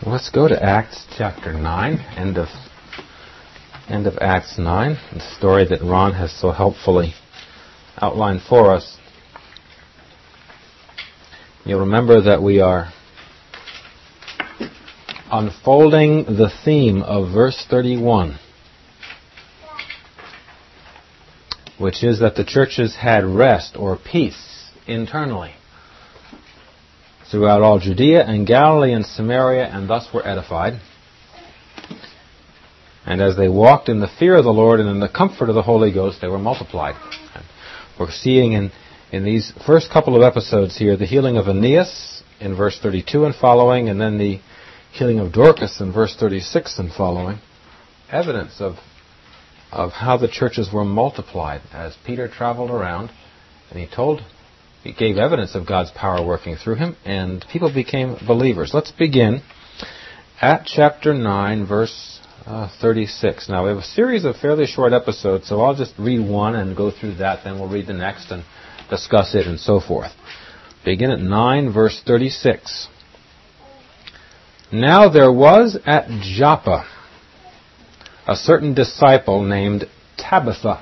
Let's go to Acts chapter 9, end of Acts 9, the story that Ron has so helpfully outlined for us. You'll remember that we are unfolding the theme of verse 31, which is that the churches had rest or peace internally throughout all Judea and Galilee and Samaria, and thus were edified. And as they walked in the fear of the Lord and in the comfort of the Holy Ghost, they were multiplied. And we're seeing in these first couple of episodes here the healing of Aeneas in verse 32 and following, and then the healing of Dorcas in verse 36 and following, evidence of how the churches were multiplied as Peter traveled around, and he gave evidence of God's power working through him, and people became believers. Let's begin at chapter 9, verse 36. Now, we have a series of fairly short episodes, so I'll just read one and go through that, then we'll read the next and discuss it and so forth. Begin at 9, verse 36. Now there was at Joppa a certain disciple named Tabitha,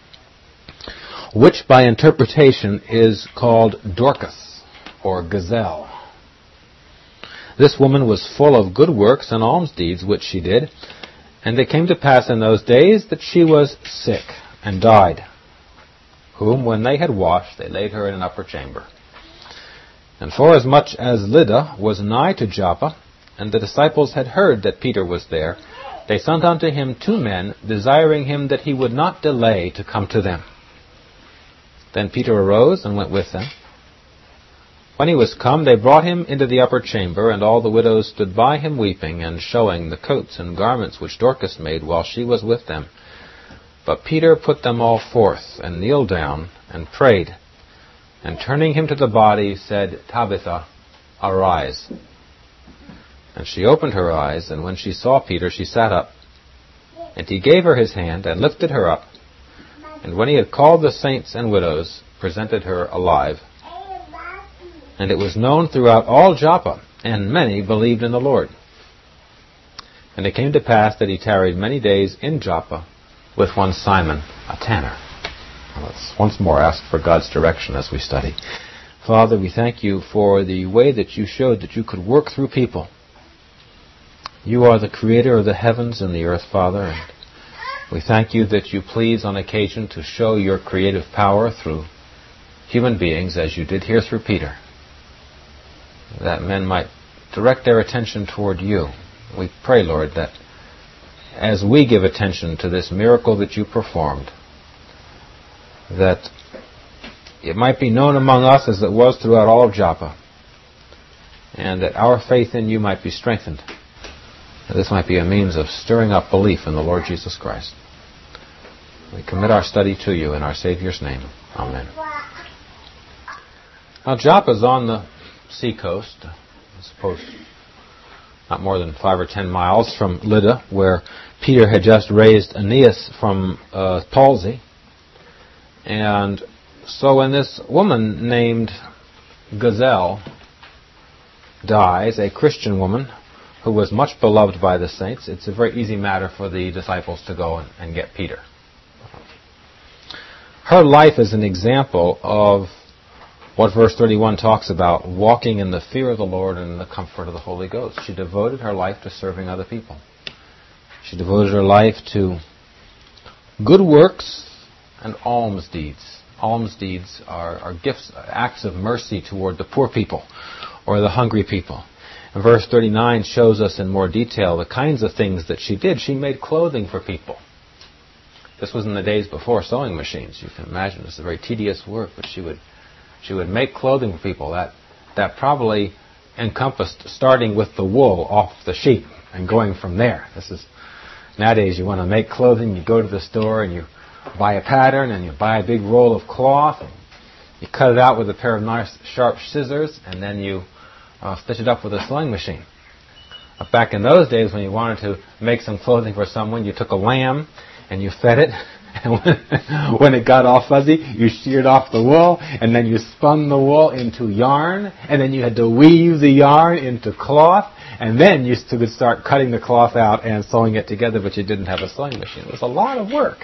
which by interpretation is called Dorcas, or Gazelle. This woman was full of good works and alms deeds which she did, and it came to pass in those days that she was sick and died, whom when they had washed, they laid her in an upper chamber. And forasmuch as Lydda was nigh to Joppa, and the disciples had heard that Peter was there, they sent unto him 2 men, desiring him that he would not delay to come to them. Then Peter arose and went with them. When he was come, they brought him into the upper chamber, and all the widows stood by him weeping, and showing the coats and garments which Dorcas made while she was with them. But Peter put them all forth, and kneeled down, and prayed. And turning him to the body, said, Tabitha, arise. And she opened her eyes, and when she saw Peter, she sat up. And he gave her his hand, and lifted her up. And when he had called the saints and widows, presented her alive. And it was known throughout all Joppa, and many believed in the Lord. And it came to pass that he tarried many days in Joppa with one Simon, a tanner. Now let's once more ask for God's direction as we study. Father, we thank you for the way that you showed that you could work through people. You are the creator of the heavens and the earth, Father, and we thank you that you please on occasion to show your creative power through human beings, as you did here through Peter, that men might direct their attention toward you. We pray, Lord, that as we give attention to this miracle that you performed, that it might be known among us as it was throughout all of Joppa, and that our faith in you might be strengthened. That this might be a means of stirring up belief in the Lord Jesus Christ. We commit our study to you in our Savior's name. Amen. Now, Joppa is on the seacoast, I suppose not more than 5 or 10 miles from Lydda, where Peter had just raised Aeneas from palsy. And so when this woman named Gazelle dies, a Christian woman who was much beloved by the saints, it's a very easy matter for the disciples to go and get Peter. Her life is an example of what verse 31 talks about, walking in the fear of the Lord and in the comfort of the Holy Ghost. She devoted her life to serving other people. She devoted her life to good works and alms deeds. Alms deeds are gifts, acts of mercy toward the poor people or the hungry people. And verse 39 shows us in more detail the kinds of things that she did. She made clothing for people. This was in the days before sewing machines. You can imagine it's a very tedious work, but she would make clothing for people. That probably encompassed starting with the wool off the sheep and going from there. Nowadays you want to make clothing, you go to the store and you buy a pattern and you buy a big roll of cloth and you cut it out with a pair of nice sharp scissors and then you stitch it up with a sewing machine. Back in those days when you wanted to make some clothing for someone, you took a lamb and you fed it And when it got all fuzzy, you sheared off the wool, and then you spun the wool into yarn, and then you had to weave the yarn into cloth, and then you could start cutting the cloth out and sewing it together, but you didn't have a sewing machine. It was a lot of work.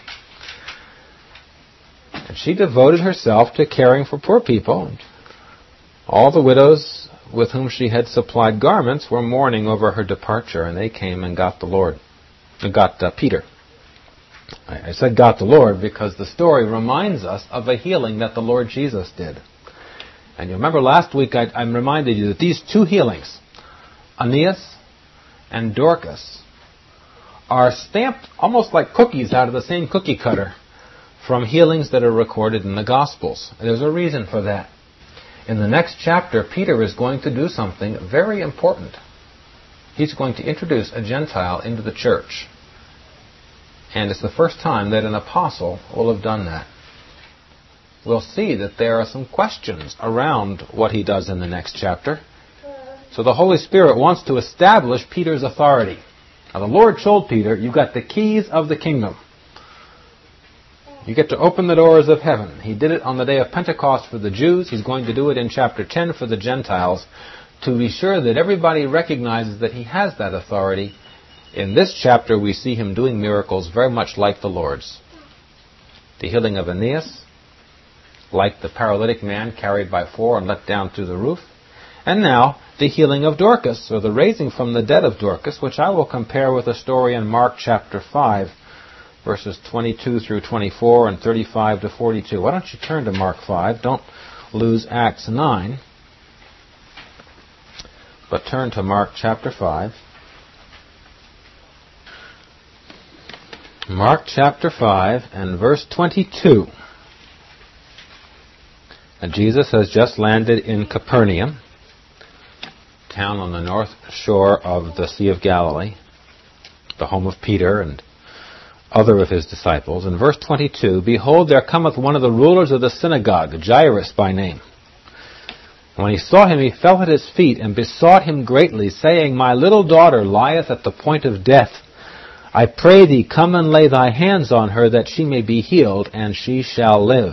And she devoted herself to caring for poor people. All the widows with whom she had supplied garments were mourning over her departure, and they came and got Peter. I said got the Lord because the story reminds us of a healing that the Lord Jesus did. And you remember last week I reminded you that these two healings, Aeneas and Dorcas, are stamped almost like cookies out of the same cookie cutter from healings that are recorded in the Gospels. There's a reason for that. In the next chapter, Peter is going to do something very important. He's going to introduce a Gentile into the church. And it's the first time that an apostle will have done that. We'll see that there are some questions around what he does in the next chapter. So the Holy Spirit wants to establish Peter's authority. Now the Lord told Peter, you've got the keys of the kingdom. You get to open the doors of heaven. He did it on the day of Pentecost for the Jews. He's going to do it in chapter 10 for the Gentiles to be sure that everybody recognizes that he has that authority. In this chapter, we see him doing miracles very much like the Lord's. The healing of Aeneas, like the paralytic man carried by four and let down through the roof. And now, the healing of Dorcas, or the raising from the dead of Dorcas, which I will compare with a story in Mark chapter 5, verses 22 through 24 and 35 to 42. Why don't you turn to Mark 5? Don't lose Acts 9, but turn to Mark chapter 5. Mark chapter 5 and verse 22. And Jesus has just landed in Capernaum, town on the north shore of the Sea of Galilee, the home of Peter and other of his disciples. In verse 22, behold, there cometh one of the rulers of the synagogue, Jairus by name. When he saw him, he fell at his feet and besought him greatly, saying, my little daughter lieth at the point of death. I pray thee, come and lay thy hands on her, that she may be healed, and she shall live.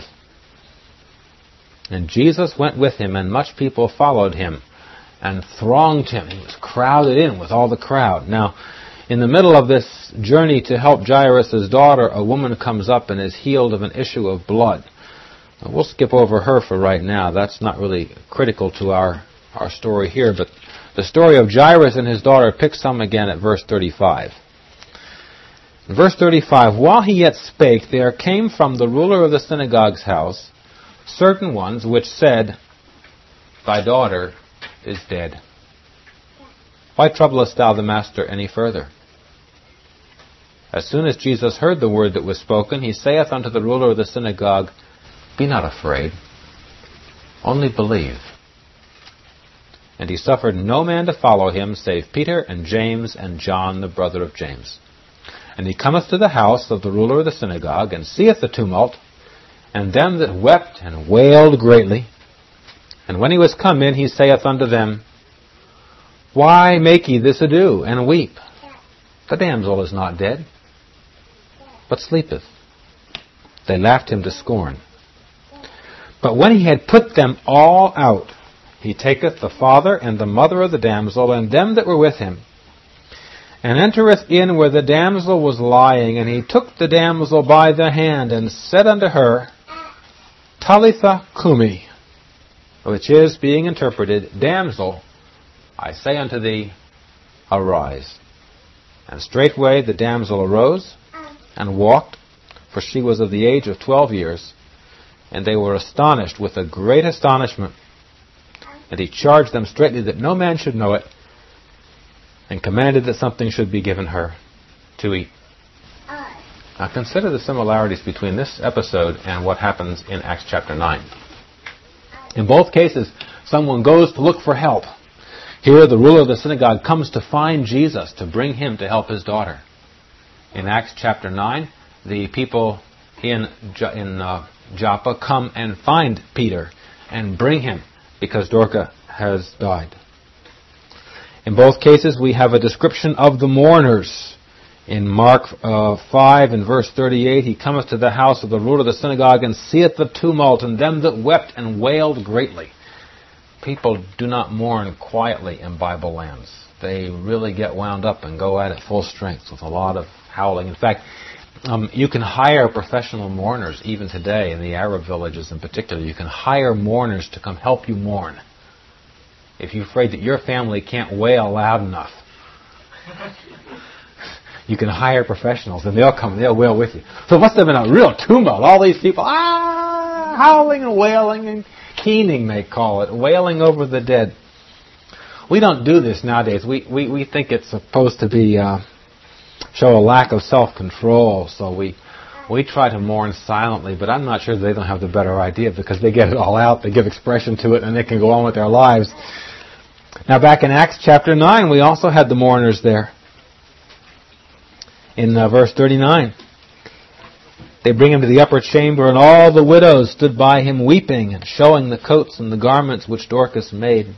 And Jesus went with him, and much people followed him and thronged him. He was crowded in with all the crowd. Now, in the middle of this journey to help Jairus' daughter, a woman comes up and is healed of an issue of blood. Now, we'll skip over her for right now. That's not really critical to our story here, but the story of Jairus and his daughter picks up again at verse 35. In verse 35, while he yet spake, there came from the ruler of the synagogue's house certain ones which said, thy daughter is dead. Why troublest thou the master any further? As soon as Jesus heard the word that was spoken, he saith unto the ruler of the synagogue, be not afraid, only believe. And he suffered no man to follow him, save Peter and James and John, the brother of James. And he cometh to the house of the ruler of the synagogue, and seeth the tumult, and them that wept and wailed greatly. And when he was come in, he saith unto them, why make ye this ado, and weep? The damsel is not dead, but sleepeth. They laughed him to scorn. But when he had put them all out, he taketh the father and the mother of the damsel, and them that were with him, and entereth in where the damsel was lying, and he took the damsel by the hand, and said unto her, Talitha cumi, which is, being interpreted, damsel, I say unto thee, arise. And straightway the damsel arose, and walked, for she was of the age of 12 years, and they were astonished with a great astonishment. And he charged them straitly that no man should know it, and commanded that something should be given her to eat. Now consider the similarities between this episode and what happens in Acts chapter 9. In both cases, someone goes to look for help. Here, the ruler of the synagogue comes to find Jesus, to bring him to help his daughter. In Acts chapter 9, the people in Joppa come and find Peter and bring him because Dorcas has died. In both cases, we have a description of the mourners. In Mark 5 and verse 38, he cometh to the house of the ruler of the synagogue and seeth the tumult and them that wept and wailed greatly. People do not mourn quietly in Bible lands. They really get wound up and go at it full strength with a lot of howling. In fact, you can hire professional mourners even today in the Arab villages in particular. You can hire mourners to come help you mourn. If you're afraid that your family can't wail loud enough, you can hire professionals and they'll come and they'll wail with you. So it must have been a real tumult. All these people, howling and wailing and keening, they call it, wailing over the dead. We don't do this nowadays. We think it's supposed to be show a lack of self-control, so we try to mourn silently, but I'm not sure they don't have the better idea because they get it all out, they give expression to it, and they can go on with their lives. Now back in Acts chapter 9, we also had the mourners there. In verse 39, they bring him to the upper chamber, and all the widows stood by him weeping and showing the coats and the garments which Dorcas made.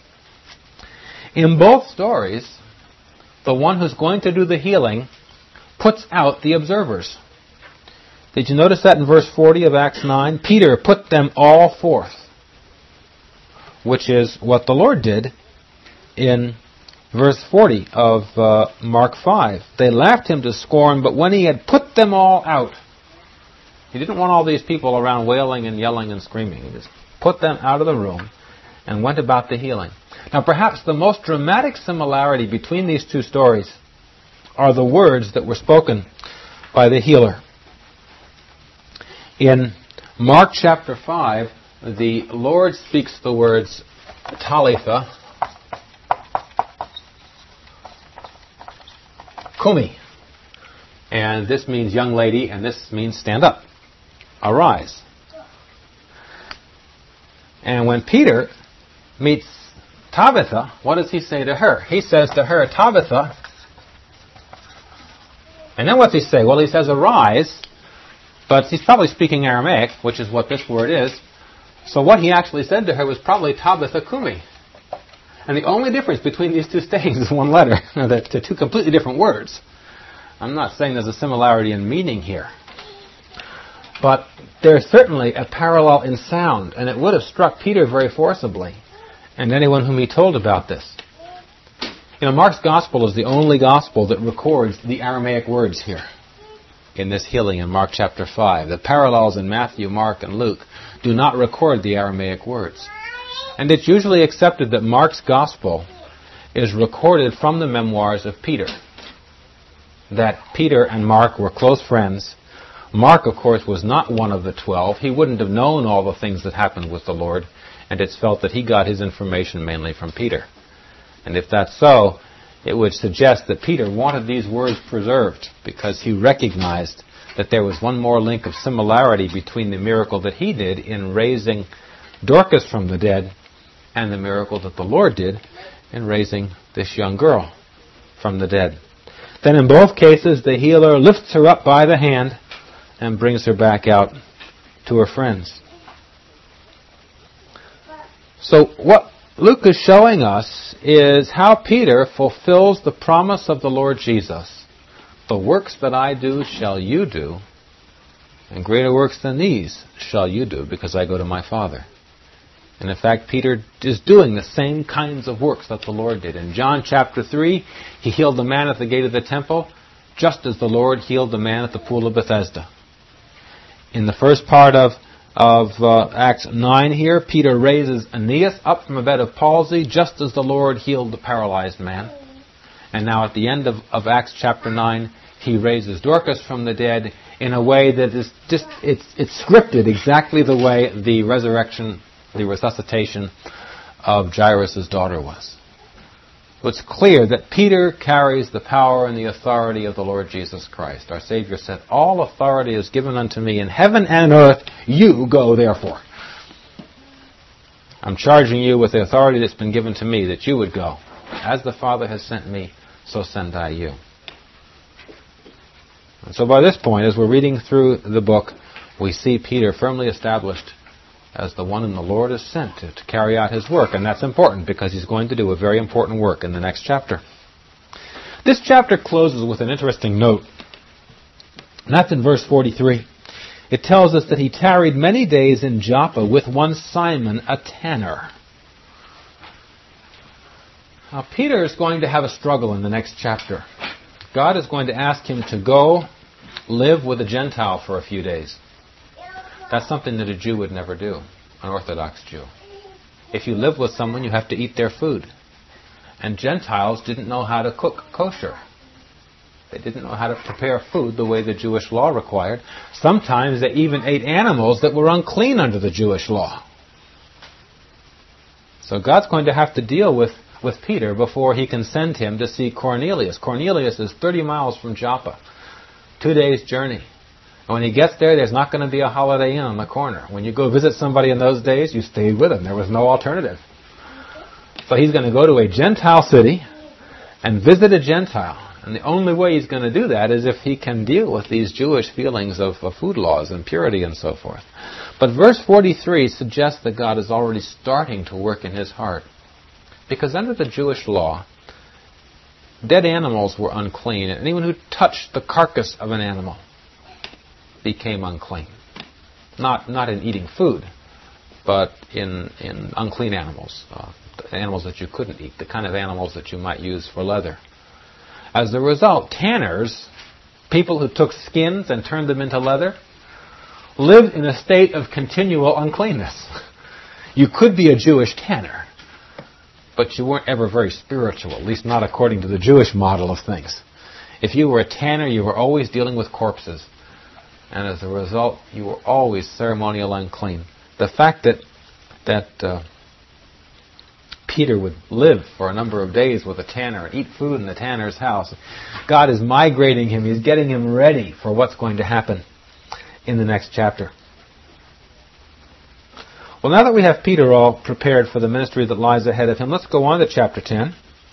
In both stories, the one who's going to do the healing puts out the observers. Did you notice that in verse 40 of Acts 9? Peter put them all forth, which is what the Lord did in verse 40 of Mark 5. They laughed him to scorn, but when he had put them all out, he didn't want all these people around wailing and yelling and screaming. He just put them out of the room and went about the healing. Now, perhaps the most dramatic similarity between these two stories are the words that were spoken by the healer. In Mark chapter 5, the Lord speaks the words, Talitha Kumi. And this means young lady, and this means stand up. Arise. And when Peter meets Tabitha, what does he say to her? He says to her, Tabitha. And then what's he say? Well, he says, arise. But he's probably speaking Aramaic, which is what this word is. So what he actually said to her was probably Tabitha Kumi. And the only difference between these two sayings is one letter. They're two completely different words. I'm not saying there's a similarity in meaning here. But there's certainly a parallel in sound, and it would have struck Peter very forcibly, and anyone whom he told about this. You know, Mark's Gospel is the only Gospel that records the Aramaic words here in this healing in Mark chapter 5. The parallels in Matthew, Mark, and Luke do not record the Aramaic words. And it's usually accepted that Mark's Gospel is recorded from the memoirs of Peter. That Peter and Mark were close friends. Mark, of course, was not one of the 12. He wouldn't have known all the things that happened with the Lord, and it's felt that he got his information mainly from Peter. And if that's so, it would suggest that Peter wanted these words preserved because he recognized that there was one more link of similarity between the miracle that he did in raising Dorcas from the dead and the miracle that the Lord did in raising this young girl from the dead. Then in both cases, the healer lifts her up by the hand and brings her back out to her friends. So what Luke is showing us is how Peter fulfills the promise of the Lord Jesus. The works that I do shall you do, and greater works than these shall you do, because I go to my Father. And in fact, Peter is doing the same kinds of works that the Lord did. In John chapter 3, he healed the man at the gate of the temple, just as the Lord healed the man at the pool of Bethesda. In the first part of Acts 9 here, Peter raises Aeneas up from a bed of palsy, just as the Lord healed the paralyzed man. And now at the end of Acts chapter 9, he raises Dorcas from the dead in a way that is just, it's scripted exactly the way the resurrection, the resuscitation of Jairus' daughter was. So it's clear that Peter carries the power and the authority of the Lord Jesus Christ. Our Savior said, all authority is given unto me in heaven and earth. You go therefore. I'm charging you with the authority that's been given to me, that you would go. As the Father has sent me, so send I you. And so by this point, as we're reading through the book, we see Peter firmly established as the one whom the Lord has sent to carry out his work. And that's important because he's going to do a very important work in the next chapter. This chapter closes with an interesting note. And that's in verse 43. It tells us that he tarried many days in Joppa with one Simon, a tanner. Now, Peter is going to have a struggle in the next chapter. God is going to ask him to go live with a Gentile for a few days. That's something that a Jew would never do, an Orthodox Jew. If you live with someone, you have to eat their food. And Gentiles didn't know how to cook kosher. They didn't know how to prepare food the way the Jewish law required. Sometimes they even ate animals that were unclean under the Jewish law. So God's going to have to deal with Peter before he can send him to see Cornelius. Cornelius is 30 miles from Joppa. 2 days' journey. And when he gets there, there's not going to be a Holiday Inn on the corner. When you go visit somebody in those days, you stayed with them. There was no alternative. So he's going to go to a Gentile city and visit a Gentile. And the only way he's going to do that is if he can deal with these Jewish feelings of food laws and purity and so forth. But verse 43 suggests that God is already starting to work in his heart. Because under the Jewish law, dead animals were unclean. And anyone who touched the carcass of an animal became unclean. Not in eating food, but in unclean animals. Animals that you couldn't eat. The kind of animals that you might use for leather. As a result, tanners, people who took skins and turned them into leather, lived in a state of continual uncleanness. You could be a Jewish tanner, but you weren't ever very spiritual, at least not according to the Jewish model of things. If you were a tanner, you were always dealing with corpses. And as a result, you were always ceremonial unclean. The fact that Peter would live for a number of days with a tanner and eat food in the tanner's house, God is migrating him. He's getting him ready for what's going to happen in the next chapter. Well, now that we have Peter all prepared for the ministry that lies ahead of him, let's go on to chapter 10.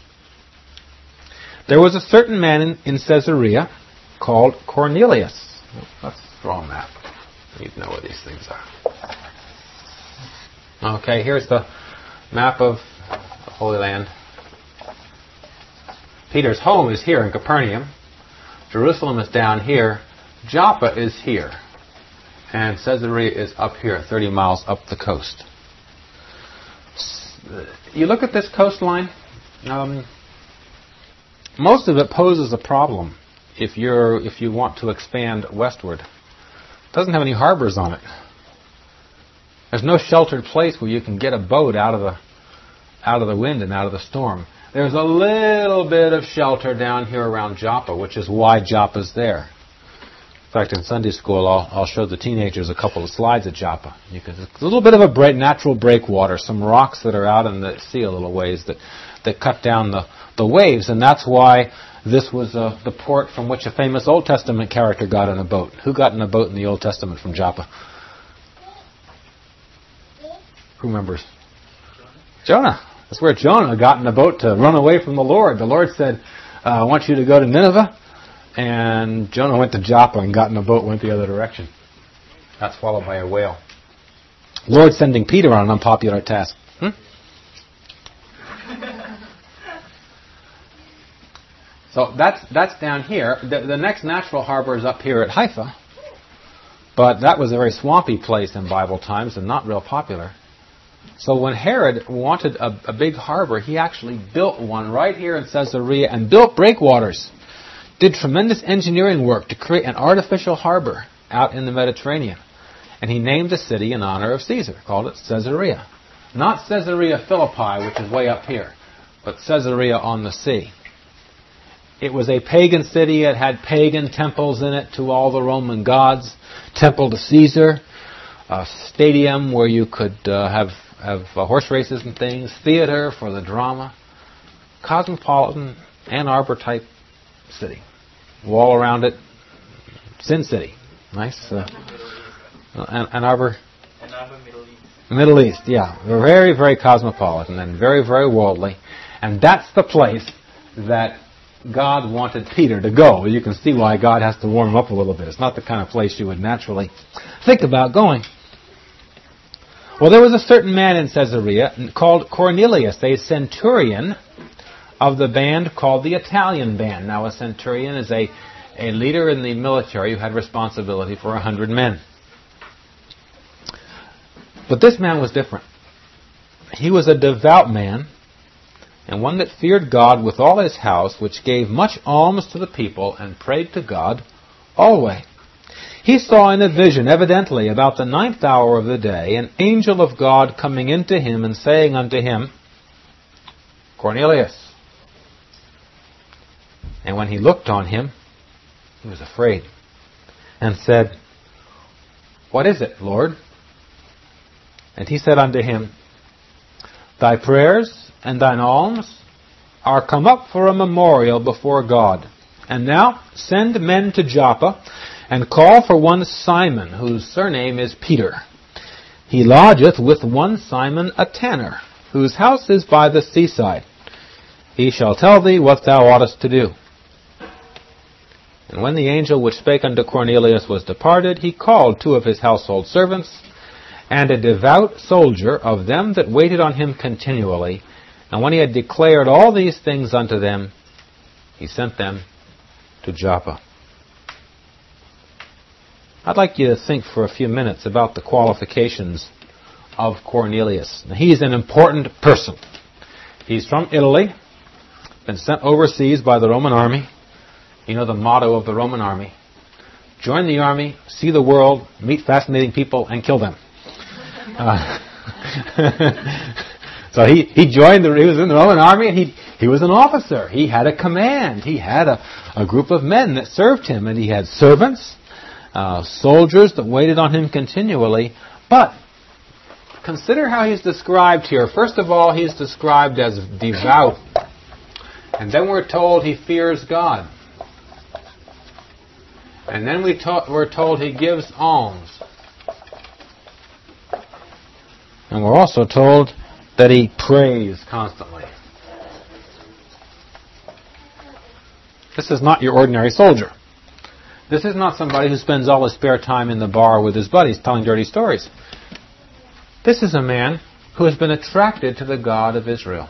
There was a certain man in Caesarea called Cornelius. Let's draw a map. You need to know where these things are. Okay, here's the map of the Holy Land. Peter's home is here in Capernaum. Jerusalem is down here. Joppa is here. And Caesarea is up here, 30 miles up the coast. You look at this coastline, most of it poses a problem if you want to expand westward. It doesn't have any harbors on it. There's no sheltered place where you can get a boat out of the wind and out of the storm. There's a little bit of shelter down here around Joppa, which is why Joppa's there. In fact, in Sunday school, I'll show the teenagers a couple of slides at Joppa. It's a little bit of a natural breakwater, some rocks that are out in the sea a little ways that cut down the waves, and that's why this was the port from which a famous Old Testament character got in a boat. Who got in a boat in the Old Testament from Joppa? Who remembers? Jonah. That's where Jonah got in a boat to run away from the Lord. The Lord said, I want you to go to Nineveh. And Jonah went to Joppa and got in a boat, went the other direction. Got swallowed by a whale. Lord sending Peter on an unpopular task. So that's down here. The next natural harbor is up here at Haifa. But that was a very swampy place in Bible times and not real popular. So when Herod wanted a big harbor, he actually built one right here in Caesarea and built breakwaters. Did tremendous engineering work to create an artificial harbor out in the Mediterranean. And he named the city in honor of Caesar, called it Caesarea. Not Caesarea Philippi, which is way up here, but Caesarea on the sea. It was a pagan city. It had pagan temples in it to all the Roman gods, temple to Caesar, a stadium where you could have horse races and things, theater for the drama, cosmopolitan, Ann Arbor type city. Wall around it, Sin City. Nice. Ann Arbor. Middle East, yeah. Very, very cosmopolitan and very, very worldly. And that's the place that God wanted Peter to go. You can see why God has to warm him up a little bit. It's not the kind of place you would naturally think about going. Well, there was a certain man in Caesarea called Cornelius, a centurion of the band called the Italian band. Now, a centurion is a leader in the military who had responsibility for 100 men. But this man was different. He was a devout man, and one that feared God with all his house, which gave much alms to the people, and prayed to God always. He saw in a vision, evidently about the 9th hour of the day, an angel of God coming into him and saying unto him, Cornelius. And when he looked on him, he was afraid, and said, What is it, Lord? And he said unto him, Thy prayers and thine alms are come up for a memorial before God. And now send men to Joppa, and call for one Simon, whose surname is Peter. He lodgeth with one Simon a tanner, whose house is by the seaside. He shall tell thee what thou oughtest to do. And when the angel which spake unto Cornelius was departed, he called 2 of his household servants, and a devout soldier of them that waited on him continually. And when he had declared all these things unto them, he sent them to Joppa. I'd like you to think for a few minutes about the qualifications of Cornelius. Now, he's an important person. He's from Italy, been sent overseas by the Roman army. You know the motto of the Roman army: join the army, see the world, meet fascinating people, and kill them. So he joined. He was in the Roman army, and he was an officer. He had a command. He had a group of men that served him, and he had servants, soldiers that waited on him continually. But consider how he's described here. First of all, he's described as devout, and then we're told he fears God. And then we're told he gives alms. And we're also told that he prays constantly. This is not your ordinary soldier. This is not somebody who spends all his spare time in the bar with his buddies telling dirty stories. This is a man who has been attracted to the God of Israel.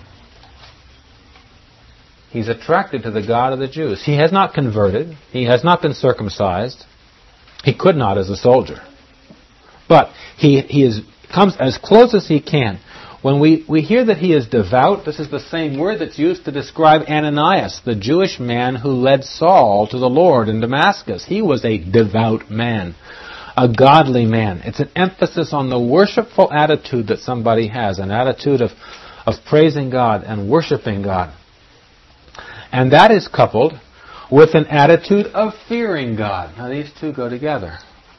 He's attracted to the God of the Jews. He has not converted. He has not been circumcised. He could not as a soldier. But he comes as close as he can. When we hear that he is devout, this is the same word that's used to describe Ananias, the Jewish man who led Saul to the Lord in Damascus. He was a devout man, a godly man. It's an emphasis on the worshipful attitude that somebody has, an attitude of praising God and worshiping God. And that is coupled with an attitude of fearing God. Now these two go together.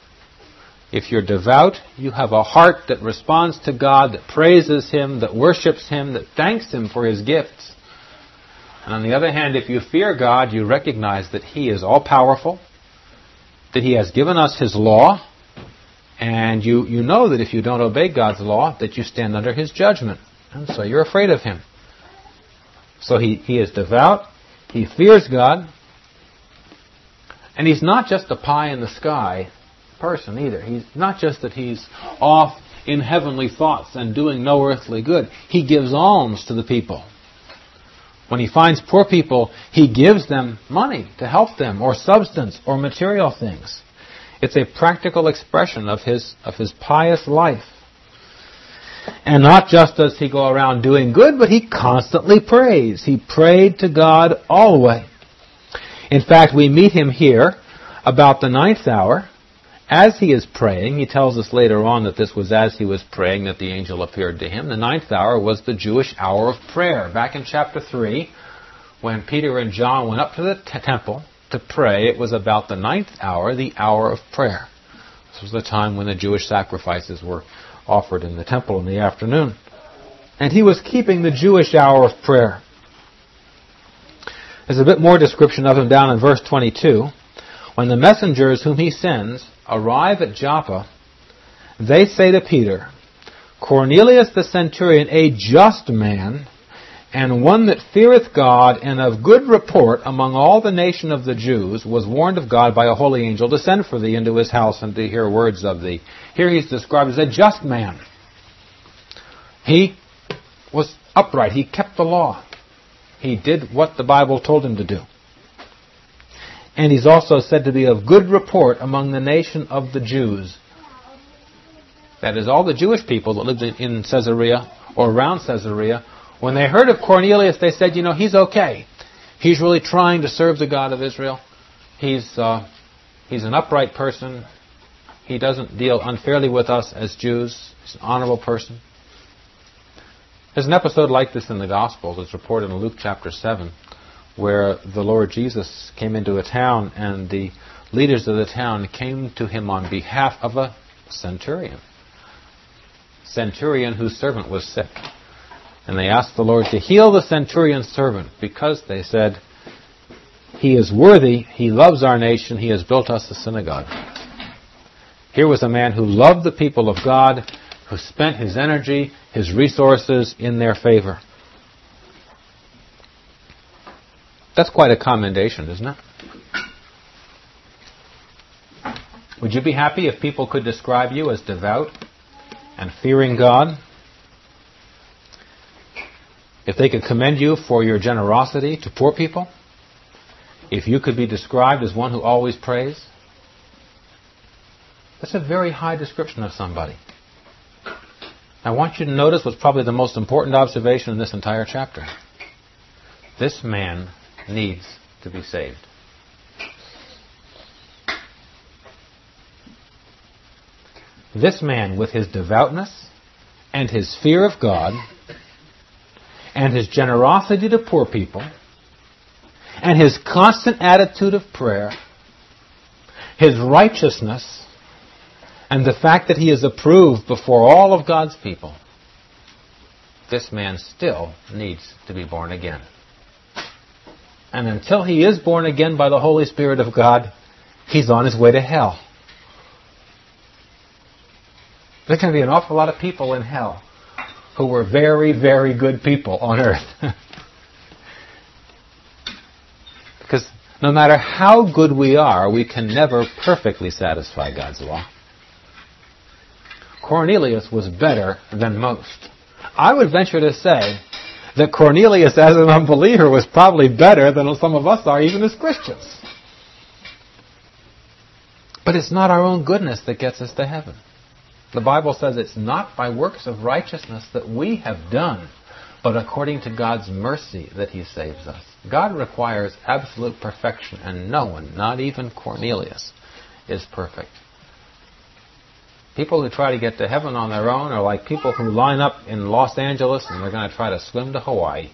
If you're devout, you have a heart that responds to God, that praises Him, that worships Him, that thanks Him for His gifts. And on the other hand, if you fear God, you recognize that He is all-powerful, that He has given us His law, and you know that if you don't obey God's law, that you stand under His judgment. And so you're afraid of Him. So he is devout, he fears God, and he's not just a pie-in-the-sky person either. He's not just that he's off in heavenly thoughts and doing no earthly good. He gives alms to the people. When he finds poor people, he gives them money to help them, or substance, or material things. It's a practical expression of his pious life. And not just does he go around doing good, but he constantly prays. He prayed to God always. In fact, we meet him here about the 9th hour. As he is praying, he tells us later on that this was as he was praying that the angel appeared to him. The 9th hour was the Jewish hour of prayer. Back in chapter 3, when Peter and John went up to the temple to pray, it was about the 9th hour, the hour of prayer. This was the time when the Jewish sacrifices were offered in the temple in the afternoon. And he was keeping the Jewish hour of prayer. There's a bit more description of him down in verse 22. When the messengers whom he sends arrive at Joppa, they say to Peter, Cornelius the centurion, a just man, and one that feareth God and of good report among all the nation of the Jews, was warned of God by a holy angel to send for thee into his house and to hear words of thee. Here he's described as a just man. He was upright. He kept the law. He did what the Bible told him to do. And he's also said to be of good report among the nation of the Jews. That is, all the Jewish people that lived in Caesarea or around Caesarea, when they heard of Cornelius, they said, he's okay. He's really trying to serve the God of Israel. He's an upright person. He doesn't deal unfairly with us as Jews. He's an honorable person. There's an episode like this in the Gospels. It's reported in Luke chapter 7, where the Lord Jesus came into a town and the leaders of the town came to him on behalf of a centurion whose servant was sick. And they asked the Lord to heal the centurion's servant because, they said, he is worthy, he loves our nation, he has built us a synagogue. Here was a man who loved the people of God, who spent his energy, his resources in their favor. That's quite a commendation, isn't it? Would you be happy if people could describe you as devout and fearing God? If they could commend you for your generosity to poor people? If you could be described as one who always prays? That's a very high description of somebody. I want you to notice what's probably the most important observation in this entire chapter. This man needs to be saved. This man, with his devoutness and his fear of God and his generosity to poor people and his constant attitude of prayer, his righteousness, and the fact that he is approved before all of God's people, this man still needs to be born again. And until he is born again by the Holy Spirit of God, he's on his way to hell. There's going to be an awful lot of people in hell who were very, very good people on earth. Because no matter how good we are, we can never perfectly satisfy God's law. Cornelius was better than most. I would venture to say that Cornelius as an unbeliever was probably better than some of us are even as Christians. But it's not our own goodness that gets us to heaven. The Bible says it's not by works of righteousness that we have done, but according to God's mercy that He saves us. God requires absolute perfection, and no one, not even Cornelius, is perfect. People who try to get to heaven on their own are like people who line up in Los Angeles and they're going to try to swim to Hawaii.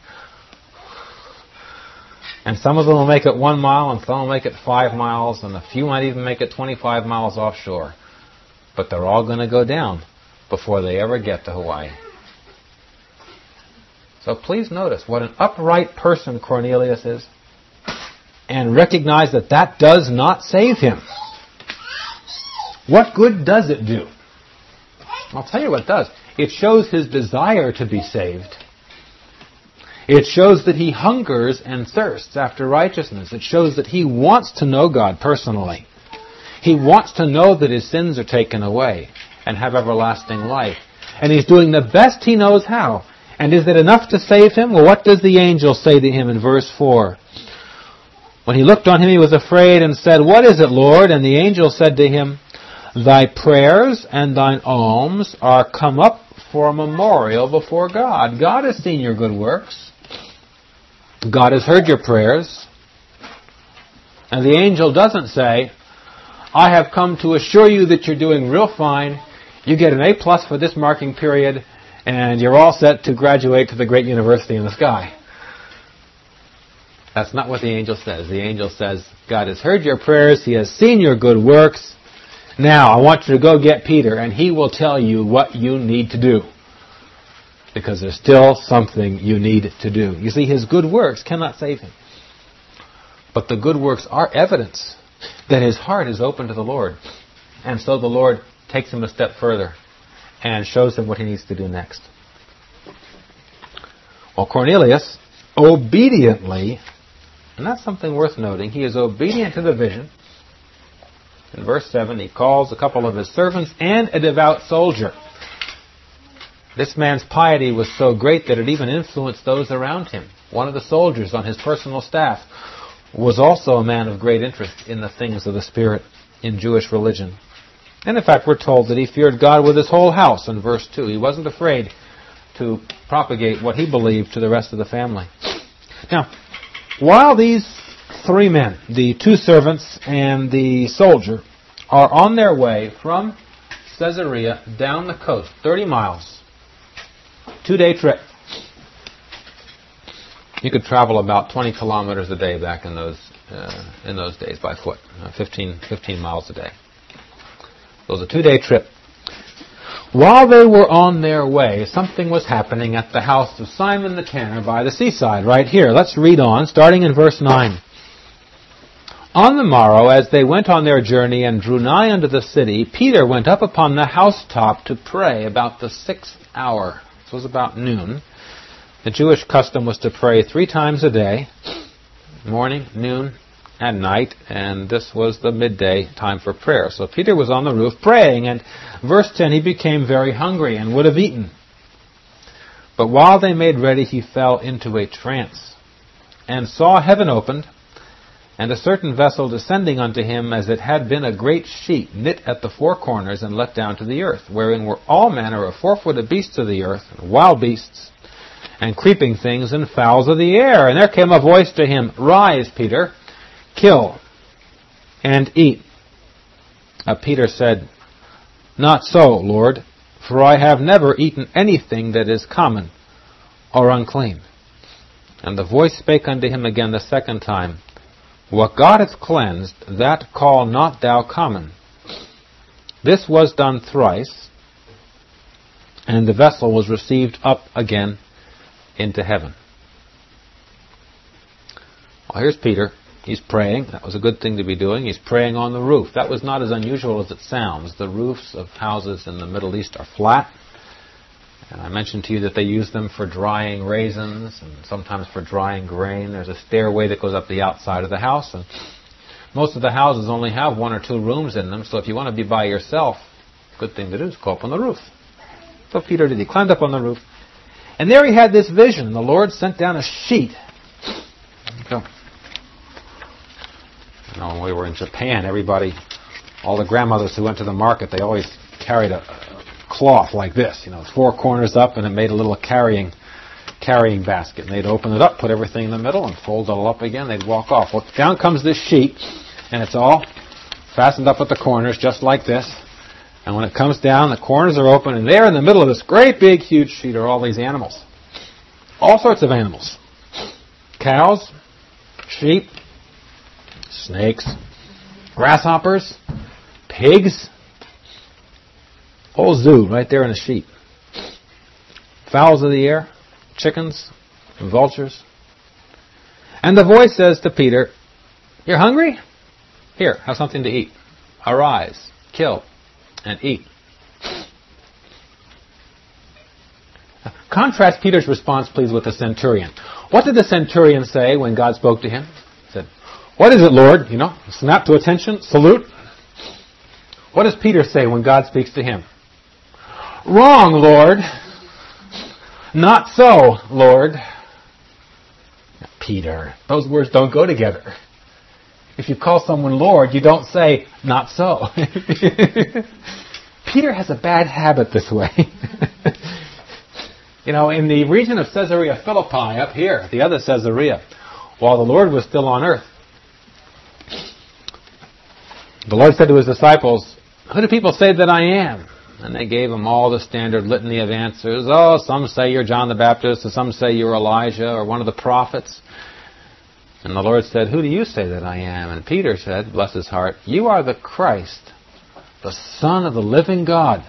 And some of them will make it 1 mile and some will make it 5 miles and a few might even make it 25 miles offshore. But they're all going to go down before they ever get to Hawaii. So please notice what an upright person Cornelius is and recognize that that does not save him. What good does it do? I'll tell you what it does. It shows his desire to be saved. It shows that he hungers and thirsts after righteousness. It shows that he wants to know God personally. He wants to know that his sins are taken away and have everlasting life. And he's doing the best he knows how. And is it enough to save him? Well, what does the angel say to him in verse 4? When he looked on him, he was afraid and said, "What is it, Lord?" And the angel said to him, "Thy prayers and thine alms are come up for a memorial before God." God has seen your good works. God has heard your prayers. And the angel doesn't say, "I have come to assure you that you're doing real fine. You get an A+ for this marking period, and you're all set to graduate to the great university in the sky." That's not what the angel says. The angel says, God has heard your prayers. He has seen your good works. Now, I want you to go get Peter, and he will tell you what you need to do. Because there's still something you need to do. You see, his good works cannot save him. But the good works are evidence that his heart is open to the Lord. And so the Lord takes him a step further and shows him what he needs to do next. Well, Cornelius obediently, and that's something worth noting, he is obedient to the vision. In verse 7, he calls a couple of his servants and a devout soldier. This man's piety was so great that it even influenced those around him. One of the soldiers on his personal staff was also a man of great interest in the things of the Spirit in Jewish religion. And in fact, we're told that he feared God with his whole house in verse 2. He wasn't afraid to propagate what he believed to the rest of the family. Now, while these three men, the two servants and the soldier, are on their way from Caesarea down the coast, 30 miles, 2-day trip. You could travel about 20 kilometers a day back in those days by foot, 15 miles a day. So it was a 2-day trip. While they were on their way, something was happening at the house of Simon the tanner by the seaside, right here. Let's read on, starting in verse 9. On the morrow, as they went on their journey and drew nigh unto the city, Peter went up upon the housetop to pray about the 6th hour. This was about noon. The Jewish custom was to pray 3 times a day, morning, noon, and night, and this was the midday time for prayer. So Peter was on the roof praying, and verse 10, he became very hungry and would have eaten. But while they made ready, he fell into a trance, and saw heaven opened, and a certain vessel descending unto him, as it had been a great sheet, knit at the 4 corners, and let down to the earth, wherein were all manner of 4-footed beasts of the earth, and wild beasts, and creeping things, and fowls of the air. And there came a voice to him, Rise, Peter, kill, and eat. Peter said, Not so, Lord, for I have never eaten anything that is common or unclean. And the voice spake unto him again the second time, What God hath cleansed, that call not thou common. This was done thrice, and the vessel was received up again into heaven. Well, here's Peter. He's praying. That was a good thing to be doing. He's praying on the roof. That was not as unusual as it sounds. The roofs of houses in the Middle East are flat. And I mentioned to you that they use them for drying raisins and sometimes for drying grain. There's a stairway that goes up the outside of the house. And most of the houses only have 1 or 2 rooms in them. So if you want to be by yourself, good thing to do is go up on the roof. So Peter did. He climbed up on the roof. And there he had this vision. The Lord sent down a sheet. Go. You know, when we were in Japan, all the grandmothers who went to the market, they always carried a cloth like this, 4 corners up, and it made a little carrying basket. And they'd open it up, put everything in the middle, and fold it all up again. They'd walk off. Well, down comes this sheet, and it's all fastened up at the corners, just like this. And when it comes down, the corners are open, and there in the middle of this great big huge sheet are all these animals. All sorts of animals. Cows, sheep, snakes, grasshoppers, pigs, whole zoo right there in a sheet. Fowls of the air, chickens, and vultures. And the voice says to Peter, You're hungry? Here, have something to eat. Arise, kill, and eat. Contrast Peter's response, please, with the centurion. What did the centurion say when God spoke to him? He said, What is it, Lord? Snap to attention, salute. What does Peter say when God speaks to him? Wrong, Lord. Not so, Lord. Peter, those words don't go together. If you call someone Lord, you don't say, not so. Peter has a bad habit this way. In the region of Caesarea Philippi, up here, the other Caesarea, while the Lord was still on earth, the Lord said to his disciples, Who do people say that I am? And they gave him all the standard litany of answers. Oh, some say you're John the Baptist, or some say you're Elijah, or one of the prophets. And the Lord said, Who do you say that I am? And Peter said, bless his heart, You are the Christ, the Son of the living God.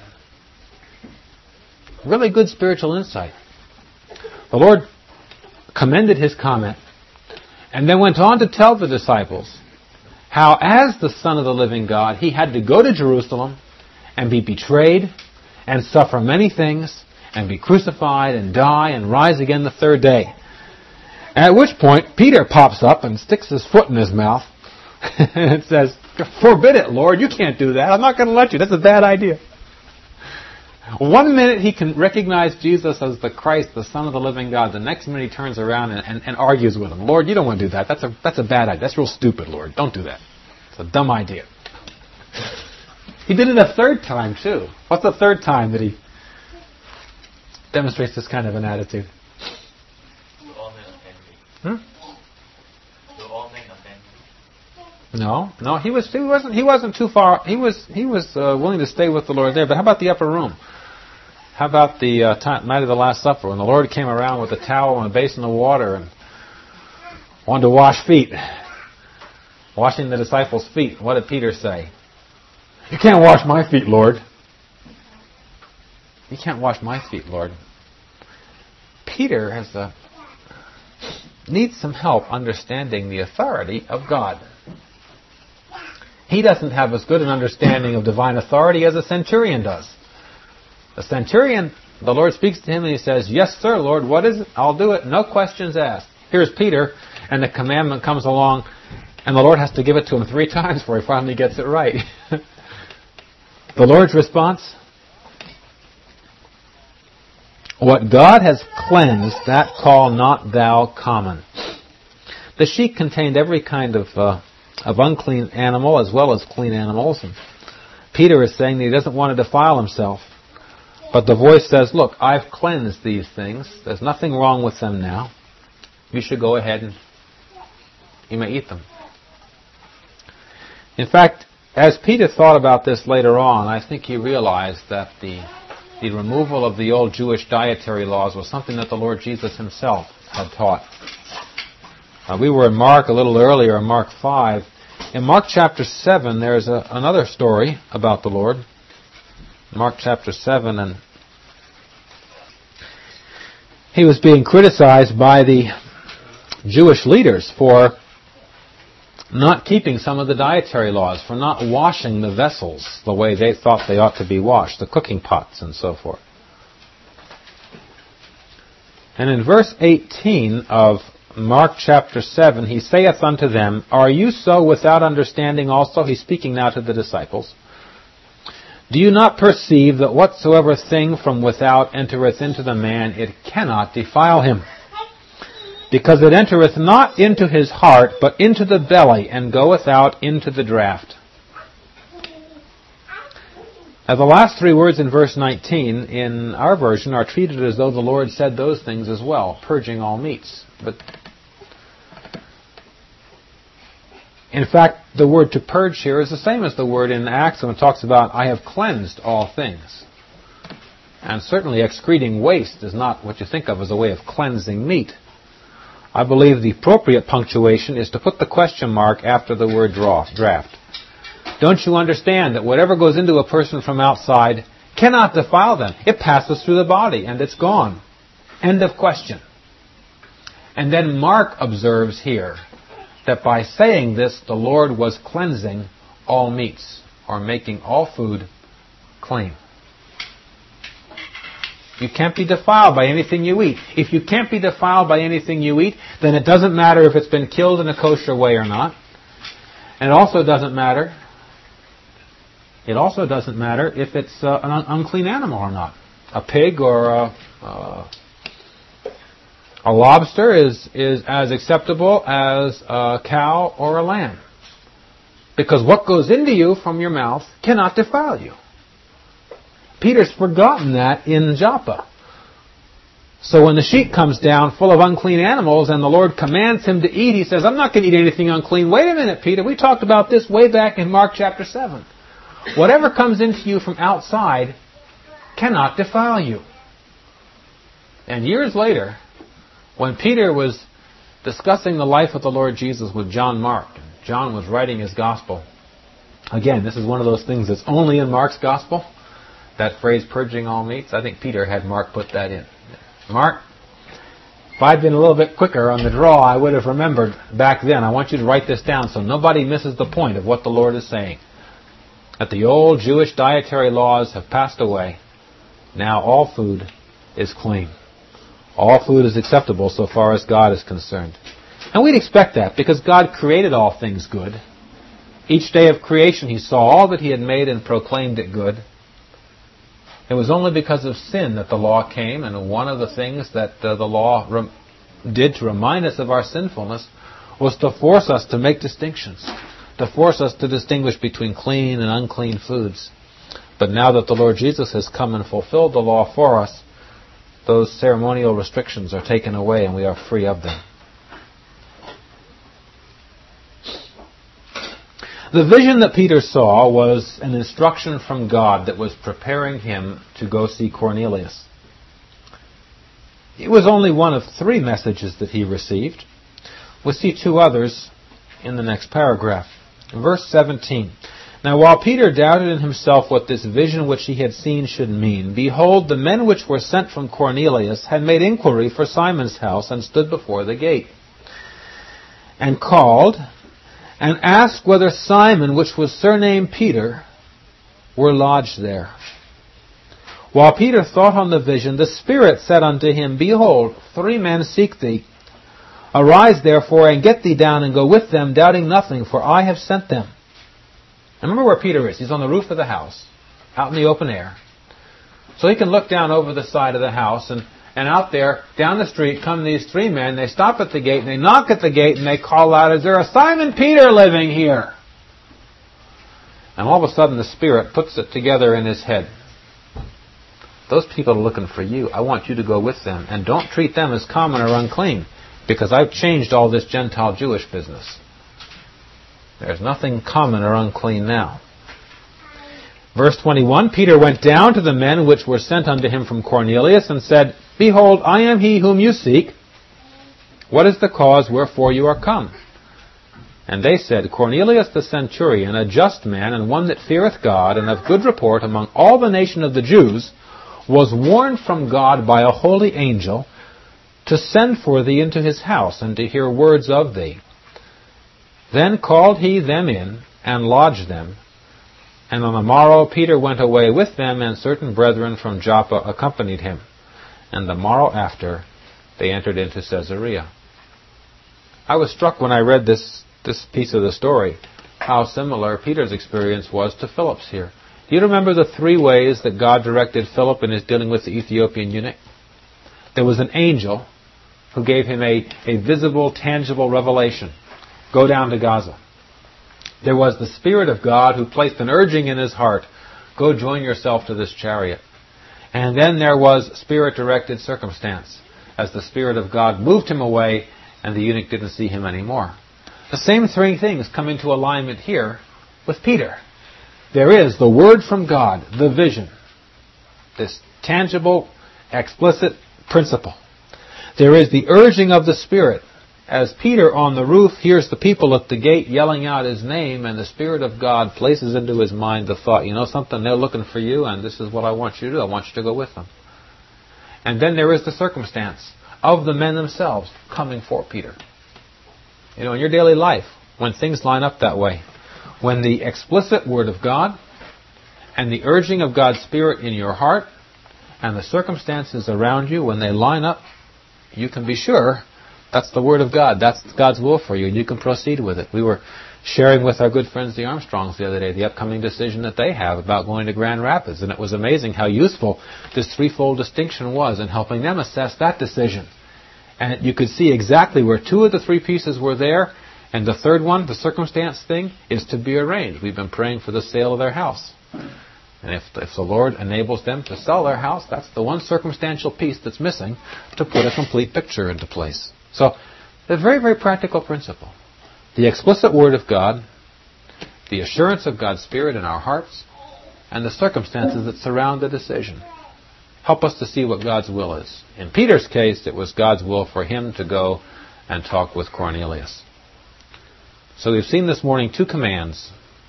Really good spiritual insight. The Lord commended his comment, and then went on to tell the disciples how, as the Son of the living God, he had to go to Jerusalem and be betrayed and suffer many things and be crucified and die and rise again the 3rd day. At which point, Peter pops up and sticks his foot in his mouth and it says, Forbid it, Lord, you can't do that. I'm not going to let you. That's a bad idea. One minute he can recognize Jesus as the Christ, the Son of the living God. The next minute he turns around and argues with him. Lord, you don't want to do that. That's a bad idea. That's real stupid, Lord. Don't do that. It's a dumb idea. He did it a third time, too. What's the third time that he demonstrates this kind of an attitude? Do all men offend me? Do all men offend me? No. He wasn't too far. He was willing to stay with the Lord there. But how about the upper room? How about the night of the Last Supper when the Lord came around with a towel and a basin of water and wanted to wash feet, washing the disciples' feet? What did Peter say? You can't wash my feet, Lord. You can't wash my feet, Lord. Peter needs some help understanding the authority of God. He doesn't have as good an understanding of divine authority as a centurion does. The centurion, the Lord speaks to him and he says, yes, sir, Lord, what is it? I'll do it. No questions asked. Here's Peter, and the commandment comes along, and the Lord has to give it to him 3 times before he finally gets it right. The Lord's response? What God has cleansed, that call not thou common. The sheet contained every kind of unclean animal as well as clean animals. And Peter is saying that he doesn't want to defile himself. But the voice says, look, I've cleansed these things. There's nothing wrong with them now. You should go ahead and you may eat them. In fact, as Peter thought about this later on, I think he realized that the removal of the old Jewish dietary laws was something that the Lord Jesus himself had taught. We were in Mark a little earlier, in Mark 5. In Mark chapter 7, there's another story about the Lord. Mark chapter 7, and he was being criticized by the Jewish leaders for not keeping some of the dietary laws, for not washing the vessels the way they thought they ought to be washed, the cooking pots and so forth. And in verse 18 of Mark chapter 7, he saith unto them, are you so without understanding also? He's speaking now to the disciples. Do you not perceive that whatsoever thing from without entereth into the man, it cannot defile him? Because it entereth not into his heart, but into the belly, and goeth out into the draught. Now, the last 3 words in verse 19 in our version are treated as though the Lord said those things as well, purging all meats. But in fact, the word to purge here is the same as the word in Acts when it talks about, I have cleansed all things. And certainly excreting waste is not what you think of as a way of cleansing meat. I believe the appropriate punctuation is to put the question mark after the word draft. Don't you understand that whatever goes into a person from outside cannot defile them? It passes through the body and it's gone. End of question. And then Mark observes here that by saying this, the Lord was cleansing all meats, or making all food clean. You can't be defiled by anything you eat. If you can't be defiled by anything you eat, then it doesn't matter if it's been killed in a kosher way or not. And it also doesn't matter if it's an unclean animal or not. A pig or a lobster is as acceptable as a cow or a lamb. Because what goes into you from your mouth cannot defile you. Peter's forgotten that in Joppa. So when the sheet comes down full of unclean animals and the Lord commands him to eat, he says, I'm not going to eat anything unclean. Wait a minute, Peter. We talked about this way back in Mark chapter 7. Whatever comes into you from outside cannot defile you. And years later, when Peter was discussing the life of the Lord Jesus with John Mark, and John was writing his gospel. Again, this is one of those things that's only in Mark's gospel. That phrase, purging all meats. I think Peter had Mark put that in. Mark, if I'd been a little bit quicker on the draw, I would have remembered back then. I want you to write this down so nobody misses the point of what the Lord is saying. That the old Jewish dietary laws have passed away. Now all food is clean. All food is acceptable so far as God is concerned. And we'd expect that because God created all things good. Each day of creation He saw all that He had made and proclaimed it good. It was only because of sin that the law came, and one of the things that the law did to remind us of our sinfulness was to force us to make distinctions, to force us to distinguish between clean and unclean foods. But now that the Lord Jesus has come and fulfilled the law for us, those ceremonial restrictions are taken away and we are free of them. The vision that Peter saw was an instruction from God that was preparing him to go see Cornelius. It was only one of 3 messages that he received. We'll see 2 others in the next paragraph. Verse 17. Now while Peter doubted in himself what this vision which he had seen should mean, behold, the men which were sent from Cornelius had made inquiry for Simon's house, and stood before the gate, and called, and asked whether Simon, which was surnamed Peter, were lodged there. While Peter thought on the vision, the Spirit said unto him, Behold, 3 men seek thee. Arise therefore, and get thee down, and go with them, doubting nothing, for I have sent them. And remember where Peter is. He's on the roof of the house, out in the open air. So he can look down over the side of the house, and out there, down the street, come these 3 men. They stop at the gate, and they knock at the gate, and they call out, Is there a Simon Peter living here? And all of a sudden the Spirit puts it together in his head. Those people are looking for you. I want you to go with them. And don't treat them as common or unclean, because I've changed all this Gentile Jewish business. There's nothing common or unclean now. Verse 21, Peter went down to the men which were sent unto him from Cornelius, and said, Behold, I am he whom you seek. What is the cause wherefore you are come? And they said, Cornelius the centurion, a just man, and one that feareth God, and of good report among all the nation of the Jews, was warned from God by a holy angel to send for thee into his house, and to hear words of thee. Then called he them in, and lodged them. And on the morrow Peter went away with them, and certain brethren from Joppa accompanied him. And the morrow after they entered into Caesarea. I was struck when I read this piece of the story, how similar Peter's experience was to Philip's here. Do you remember the 3 ways that God directed Philip in his dealing with the Ethiopian eunuch? There was an angel who gave him a visible, tangible revelation. Go down to Gaza. There was the Spirit of God who placed an urging in his heart. Go join yourself to this chariot. And then there was Spirit-directed circumstance, as the Spirit of God moved him away and the eunuch didn't see him anymore. The same 3 things come into alignment here with Peter. There is the Word from God, the vision, this tangible, explicit principle. There is the urging of the Spirit. As Peter on the roof hears the people at the gate yelling out his name, and the Spirit of God places into his mind the thought, you know something, they're looking for you, and this is what I want you to do. I want you to go with them. And then there is the circumstance of the men themselves coming for Peter. You know, in your daily life, when things line up that way, when the explicit Word of God and the urging of God's Spirit in your heart and the circumstances around you, when they line up, you can be sure that's the Word of God. That's God's will for you, and you can proceed with it. We were sharing with our good friends the Armstrongs the other day the upcoming decision that they have about going to Grand Rapids, and it was amazing how useful this 3-fold distinction was in helping them assess that decision. And you could see exactly where 2 of the 3 pieces were there, and the 3rd one, the circumstance thing, is to be arranged. We've been praying for the sale of their house. And if the Lord enables them to sell their house, that's the one circumstantial piece that's missing to put a complete picture into place. So, a very, very practical principle. The explicit Word of God, the assurance of God's Spirit in our hearts, and the circumstances that surround the decision help us to see what God's will is. In Peter's case, it was God's will for him to go and talk with Cornelius. So we've seen this morning 2 commands,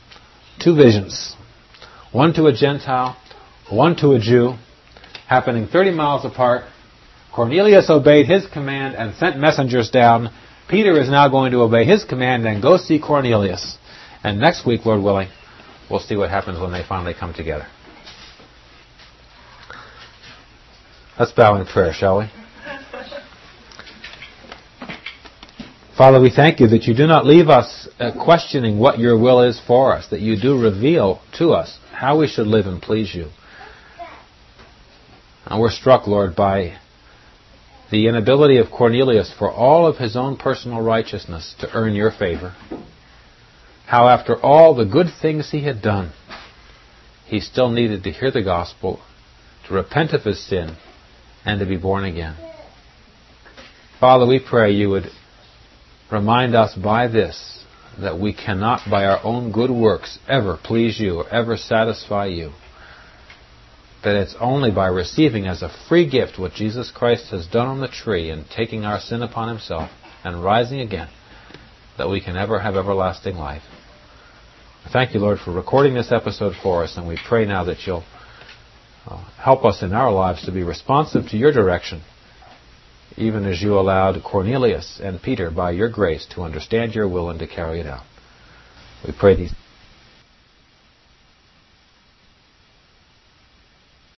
2 visions. One to a Gentile, one to a Jew, happening 30 miles apart. Cornelius obeyed his command and sent messengers down. Peter is now going to obey his command and go see Cornelius. And next week, Lord willing, we'll see what happens when they finally come together. Let's bow in prayer, shall we? Father, we thank you that you do not leave us questioning what your will is for us, that you do reveal to us how we should live and please you. And we're struck, Lord, by the inability of Cornelius, for all of his own personal righteousness, to earn your favor. How after all the good things he had done, he still needed to hear the gospel, to repent of his sin, and to be born again. Father, we pray you would remind us by this that we cannot by our own good works ever please you or ever satisfy you. That it's only by receiving as a free gift what Jesus Christ has done on the tree and taking our sin upon himself and rising again that we can ever have everlasting life. Thank you, Lord, for recording this episode for us, and we pray now that you'll help us in our lives to be responsive to your direction, even as you allowed Cornelius and Peter, by your grace, to understand your will and to carry it out. We pray these